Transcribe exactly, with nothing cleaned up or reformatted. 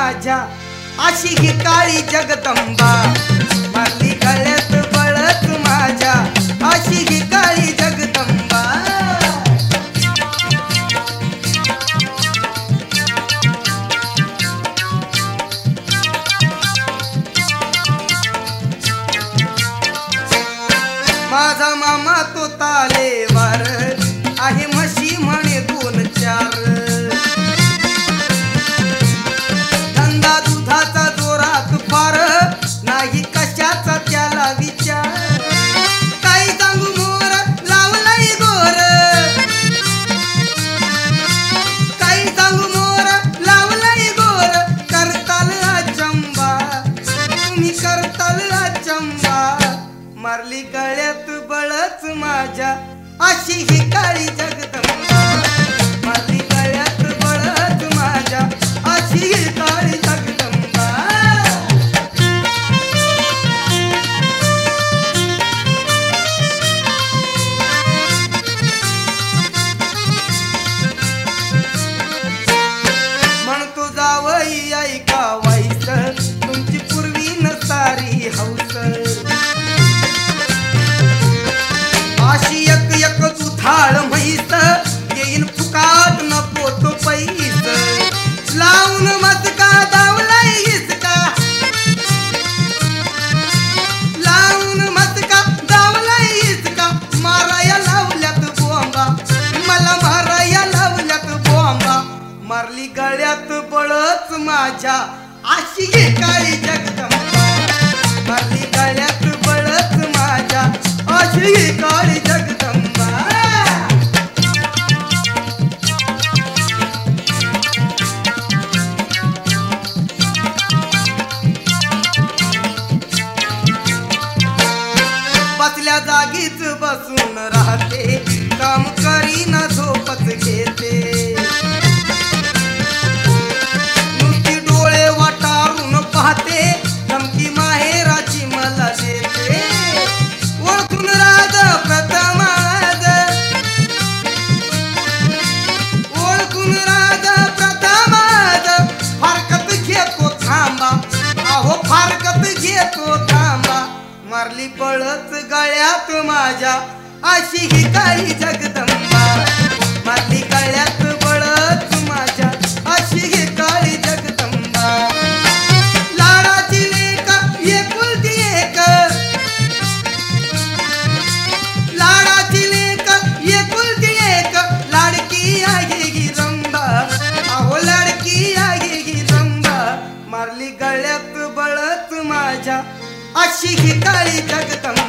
माझ्या अशी ही काळी जगदंबा मारली गळ्यात बळत माझ्या अशी ही काळी जगदंबा माझा मामा तो तालेवार आहे म्हशी म्हणे दोन चार धंदा दुधाचा जोरात फार नाही कशाचा त्याला विचार काही सांगू मोर लावलाय गोर काही सांगू मोर लावलाय गोर करताल अचंबा तुम्ही करताल अचंबा मारली गळ्यात बळच माझ्या अशी ही काळी जगदंबा मारली गळ्यात बळच माझ्या अशी ही काळी जगदंबा म्हणतो जावई ऐका वाईस तुमची पूर्वी नसारी हौस अशी एक एक दुधाळ म्हैस येईन फुकाट नको तो पैस लावून मस्का दावलाय हिसका लावून मस्का दावलाय हिसका माराया लावल्यात बोंबा मला माराया लावल्यात बोंबा मारली गळ्यात बळच माझ्या अशी ही काळी जगदंबा मारली गळ्यात बळच माझ्या अशी ही काळी जगदंबा बसल्या जागीच बसून राहते काम करीना झोपच घेते नुसती डोळे वाटारून पाहते धमकी माहेराची मला देते ओळखून राज प्रथमाज ओळखून राज प्रथमाज फारकत घेतो थांबा अहो फारकत घेतो थांबा मारली बळच गळ्यात माझ्या अशी ही काळी जगदंबा मारली गळ्यात बळच माझ्या अशी ही काळी जगदंबा लाडाची लेक एकुलती एक लाडाची लेक एकुलती एक लाडकी आहे ही रंबा अहो लाडकी आहे ही रंबा मारली गळ्यात बळच माझ्या अशी ही काळी जगदंबा